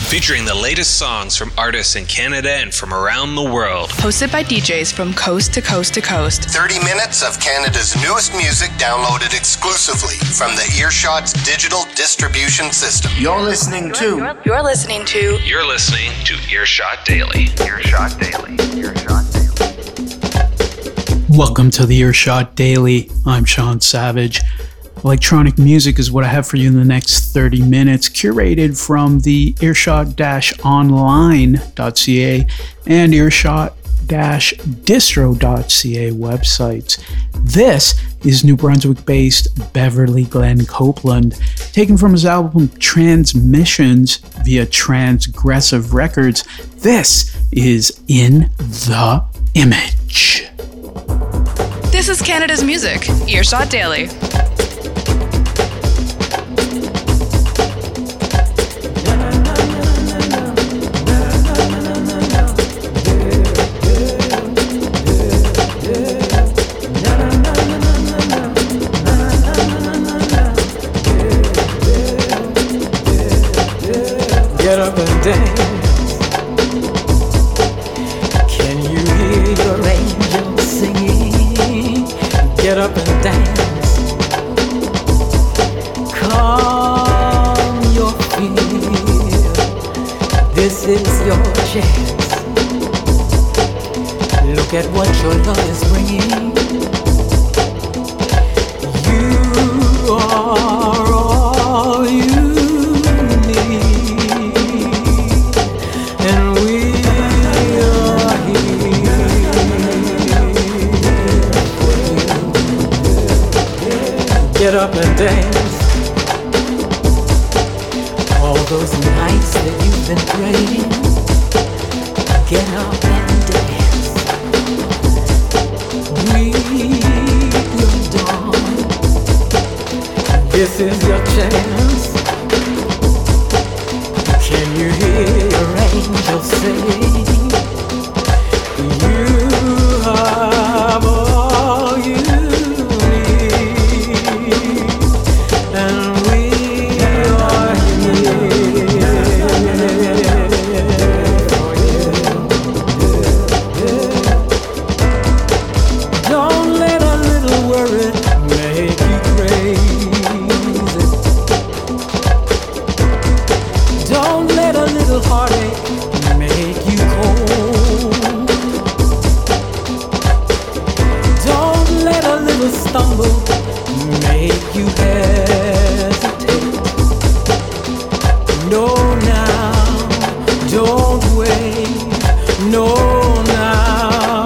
featuring the latest songs from artists in Canada and from around the world. Hosted by DJs from coast to coast to coast. 30 minutes of Canada's newest music downloaded exclusively from the Earshot's digital distribution system. You're listening to Earshot Daily. Earshot Daily. Welcome to the Earshot Daily. I'm Sean Savage. Electronic music is what I have for you in the next 30 minutes, curated from the earshot-online.ca and earshot-distro.ca websites. This is New Brunswick-based Beverly Glenn Copeland, taken from his album Transmissions via Transgressive Records. This is In the Image. This is Canada's music, Earshot Daily. Get up and dance. Can you hear your angels singing? Get up and dance. Calm your fear. This is your chance. Look at what your love is bringing. You are all you need, and we are here for you. Get up and dance. All those nights that you've been praying, get up and dance. Breathe your dawn. This is your chance. Can you hear your angels sing? You have all you need, and we are here for you. Don't let a little worry make you crazy. Don't let a little heartache make you cold. Don't let a little stumble make you hesitate. No, now, don't wait. No, now,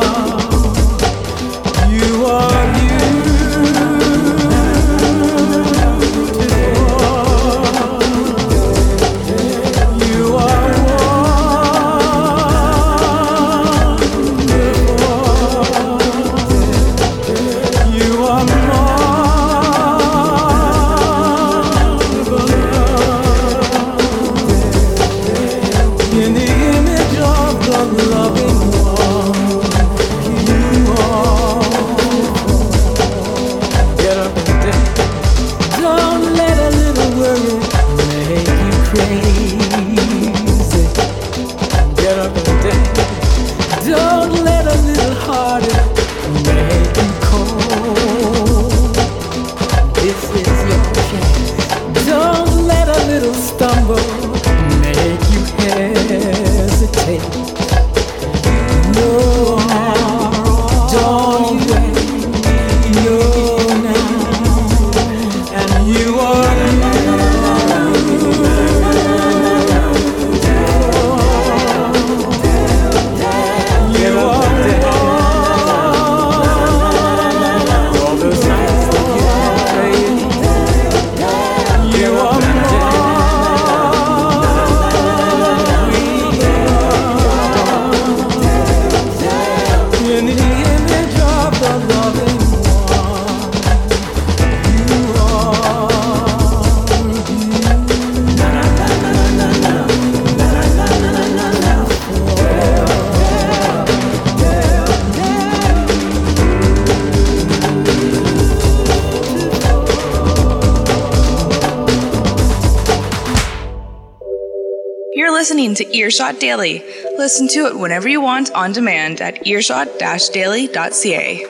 you are beautiful. You are wonderful. You are marvelous. In the image of the loving one, you are. Get up and dance. Don't let a little worry make you crazy. Get up and dance. Don't let a little heartache make you cold. This is your chance. Don't let a little stumble make you hesitate. No, don't wait. No, now, and you are You're listening to Earshot Daily. Listen to it whenever you want on demand at earshot-daily.ca.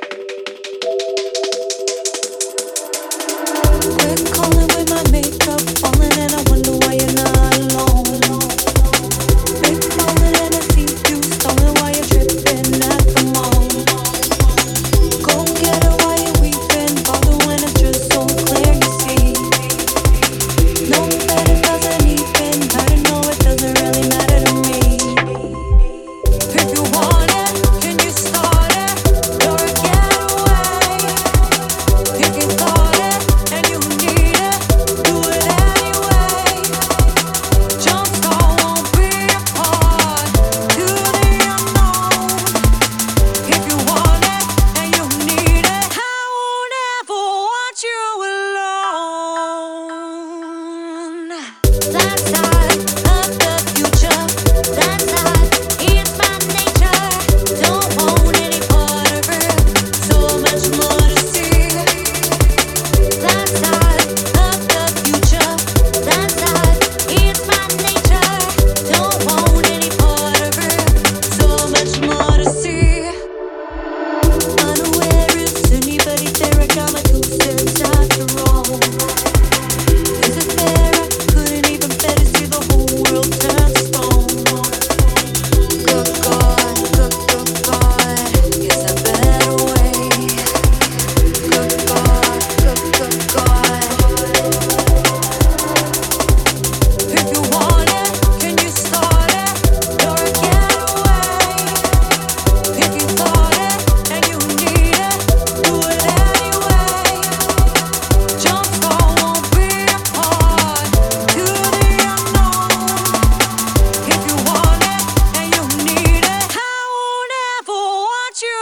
We're calling with my makeup falling and I wonder why you're not alone. Big falling and I see you stalling while you're tripping at the mall. Go get her while you're weeping, bother when it's just so clear you see. No, that it doesn't even matter, no, it doesn't really matter to me. If you want it, can you start it? You're a getaway. If you thought it and you need it, do it anyway. Jump start won't be apart to the unknown. If you want it and you need it, I won't ever want you alone. That side of the future, that side is my nature. Don't want any part of it, so much more to see. That side of the future, that side is my nature. Don't want any part of it, so much more to see. Unaware if anybody there, I got my 2 cents after all. Is it fair? I couldn't even better see the whole world turn to stone. Good God, is a better way. Good God. If you want it, can you start it? You're a getaway. If you thought it and you need it, do it anyway. Jump start won't be apart to the unknown. If you want it and you need it, I won't ever want you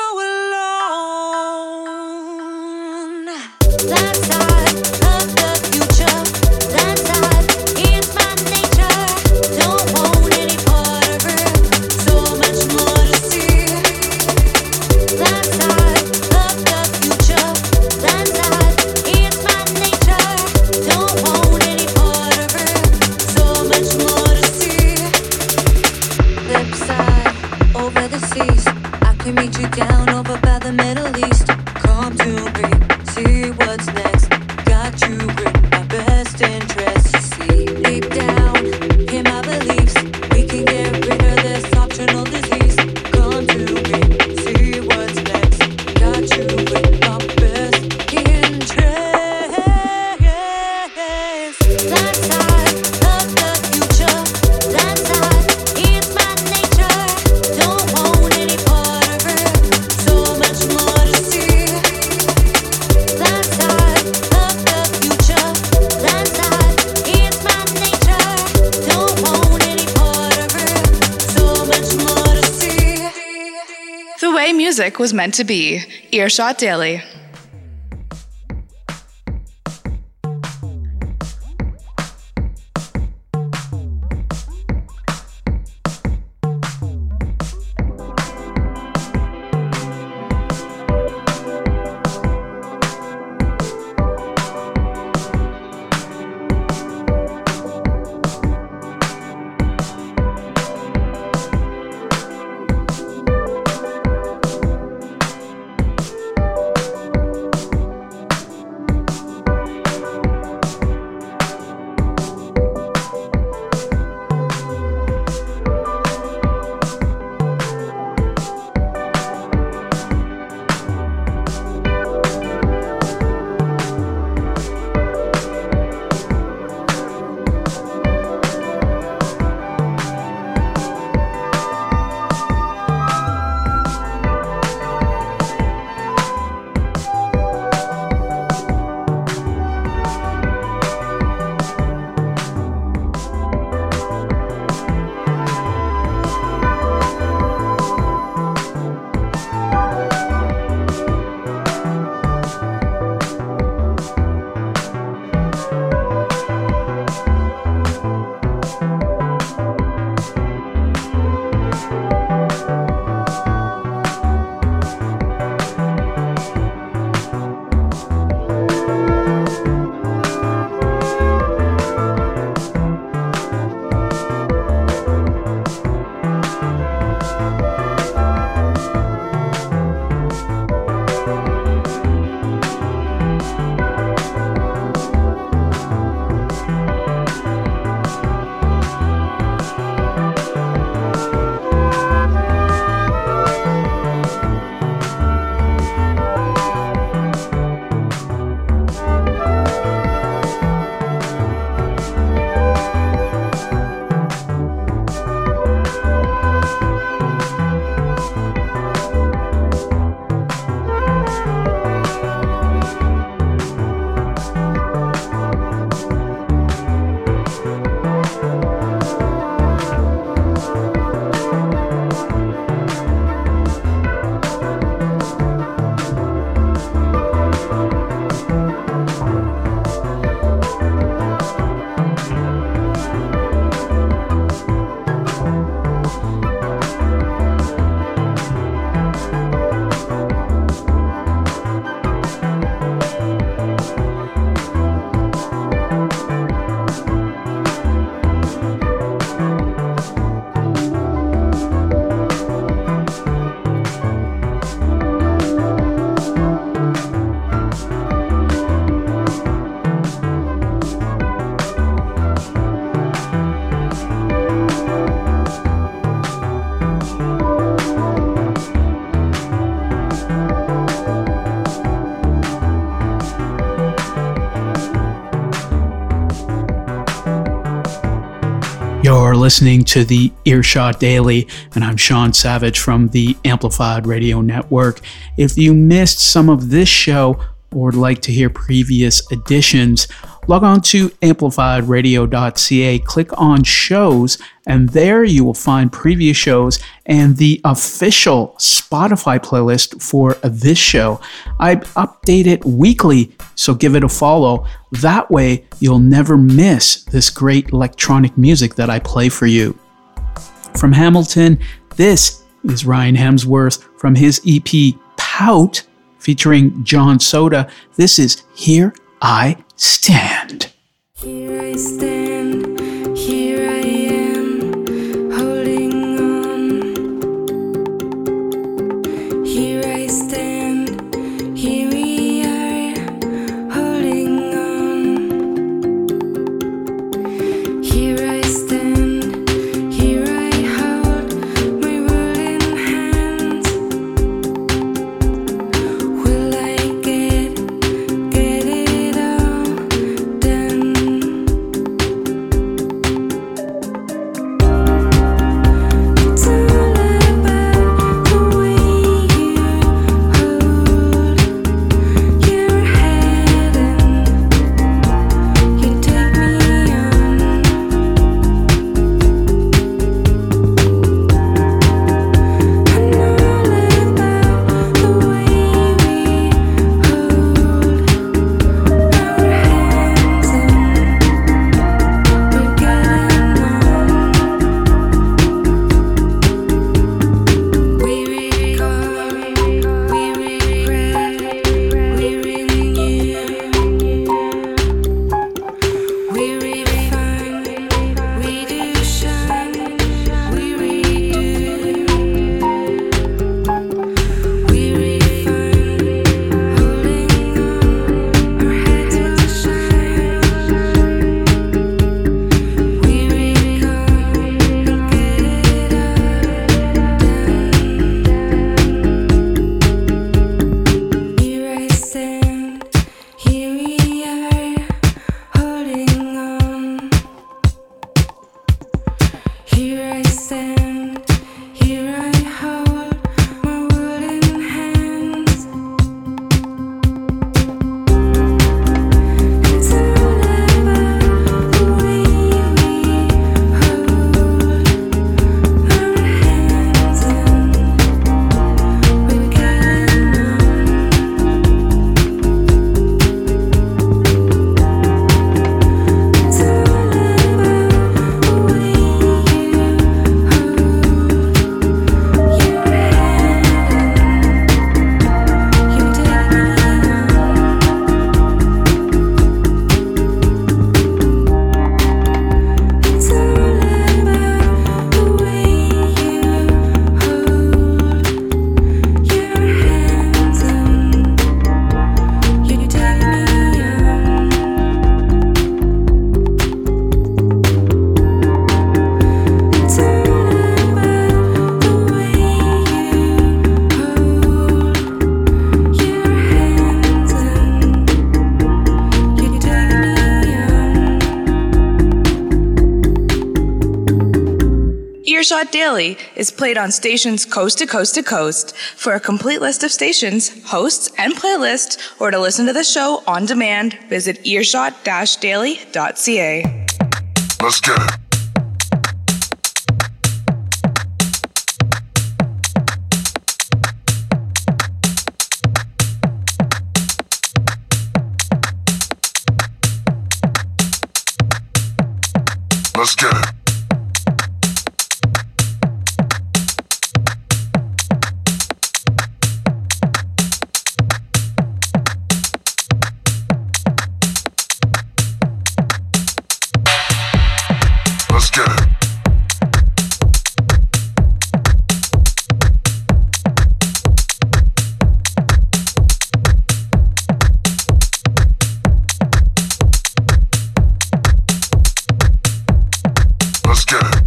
alone. That side of the future, that side is my nature. Don't want any part of it, so much more to see. That side of the future, that side is my nature. Don't want any part of it, so much more to see. Flip side, over the seas, I can meet you down over by the Middle East. Come to me, see what's next. Got you in my best interest. You see, deep down in my beliefs, we can get rid of this optional disease. Come to me, see what's next. Got you in my best interest. That side of the future, that side is my nature. Don't want any part of it, so much more to see. That side of the future, that side is my nature. Don't want any part of it, so much more to see. The way music was meant to be. Earshot Daily. You're listening to the Earshot Daily, and I'm Sean Savage from the Amplified Radio Network. If you missed some of this show or would like to hear previous editions, log on to amplifiedradio.ca, click on shows, and there you will find previous shows and the official Spotify playlist for this show. I update it weekly, so give it a follow. That way, you'll never miss this great electronic music that I play for you. From Hamilton, this is Ryan Hemsworth from his EP Pout, featuring John Soda. This is Here I Stand. Here I stand, here I am, holding on. Here I stand, here we are, holding on. Here I stand, here I hold my world in hands. Will I get it all done? It's all about the way you hold your head and you take me on. And all about the way we hold our hands and we're getting on. We recall, we regret, we renew. We refine, we do shine, we redo. We refine, holding on, our heads will shine. We recall and get it all done. Here I stand, here we are, holding on. Here I stand, here I hold my world in hands. It's all about the way we hold our hands and we're getting on. It's all about the way you hold your head and you take me on. It's all about the way you hold your hands and you take me on. It's all about the way you hold your hands and you take me on. Earshot Daily is played on stations coast to coast to coast. For a complete list of stations, hosts, and playlists, or to listen to the show on demand, visit earshot-daily.ca. Let's get it. Let's get it. Let's get it. Let's get it.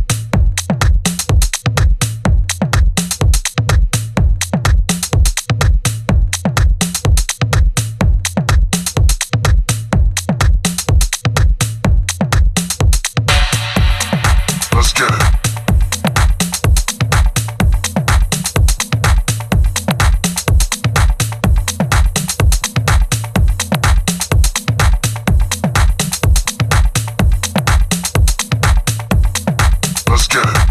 Let's get it. Let's get it.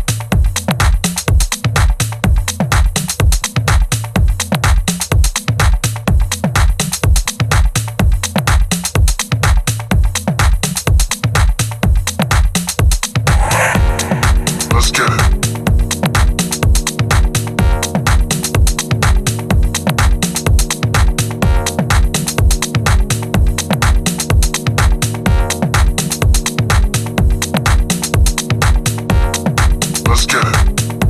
Let's get it. Let's get it.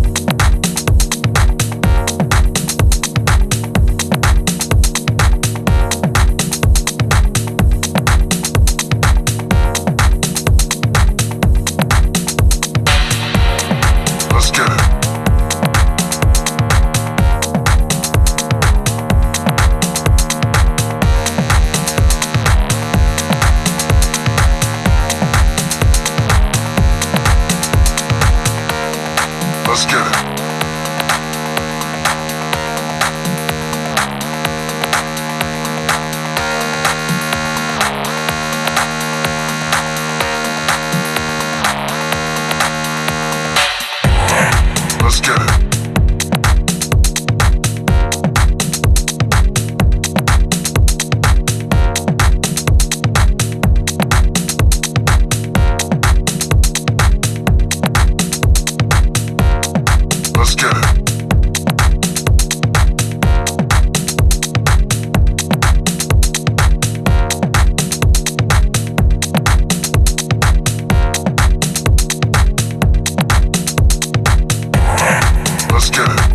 Let's get it. Let's get it. Let's get it. Let's get it. Let's get it.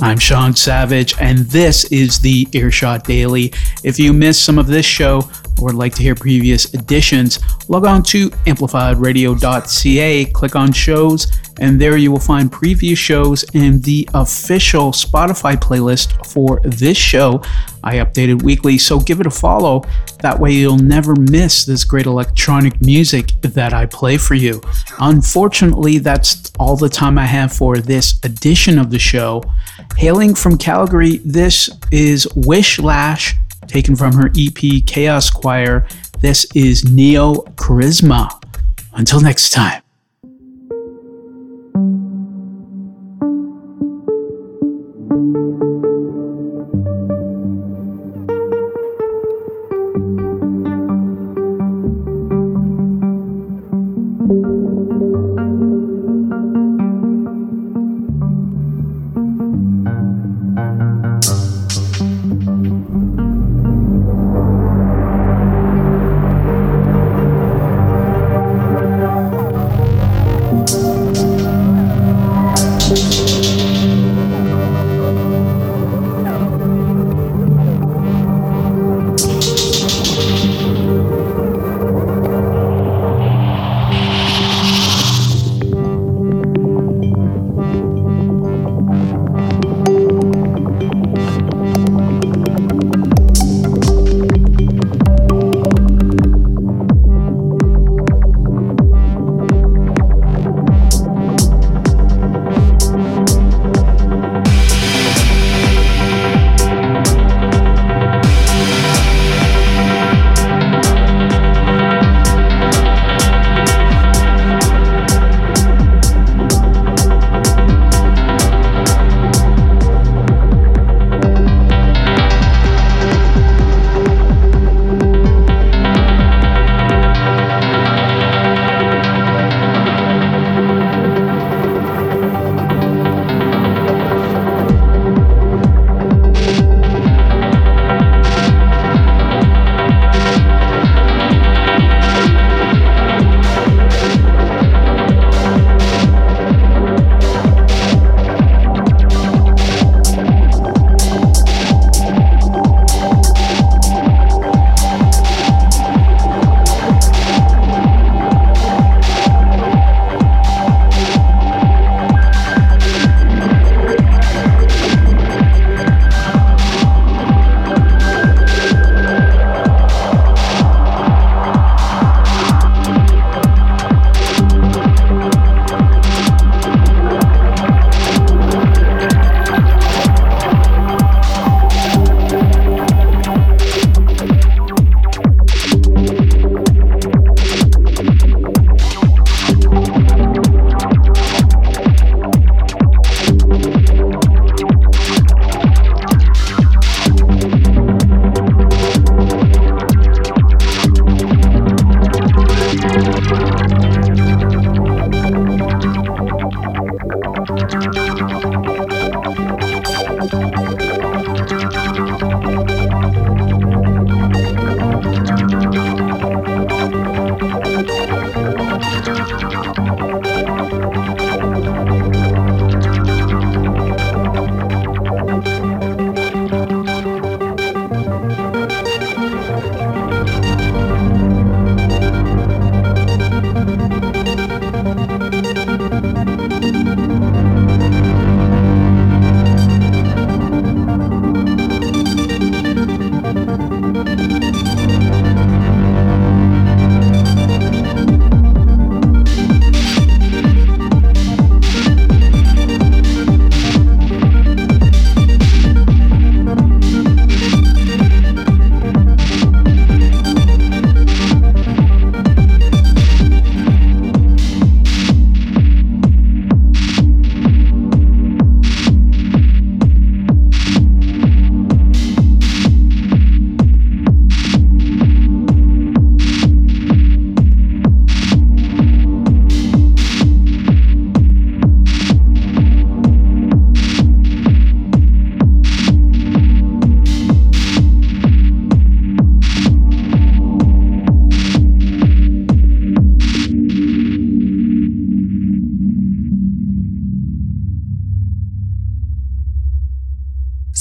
I'm Sean Savage, and this is the Earshot Daily. If you missed some of this show or would like to hear previous editions, log on to amplifiedradio.ca, click on shows, and there you will find previous shows and the official Spotify playlist for this show. I update it weekly, so give it a follow. That way you'll never miss this great electronic music that I play for you. Unfortunately, that's all the time I have for this edition of the show. Hailing from Calgary, this is Wish Lash, taken from her EP Chaos Choir. This is Neo Charisma. Until next time.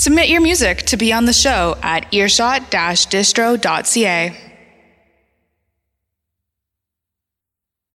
Submit your music to be on the show at earshot-distro.ca.